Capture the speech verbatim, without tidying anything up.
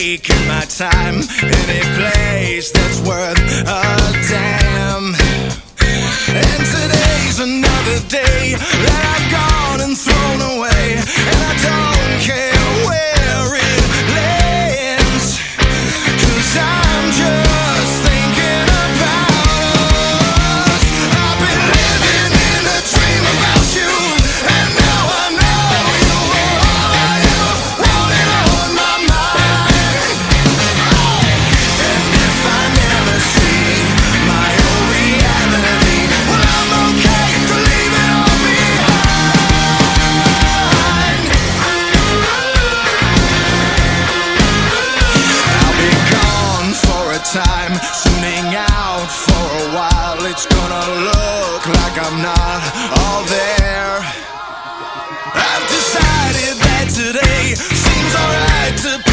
taking my time. Any place that's worth a damn. And today's another day that I've gone and thrown away, and I don't care where it lands, 'cause I'm just thinking about us. I've been living in a dream about you, and now I know you are all you wanted on my mind. And if I never see my own reality, well, I'm okay to leave it all behind. I'll be gone for a time, tuning out for a while. It's gonna look like I'm not all there. I've decided that today seems alright to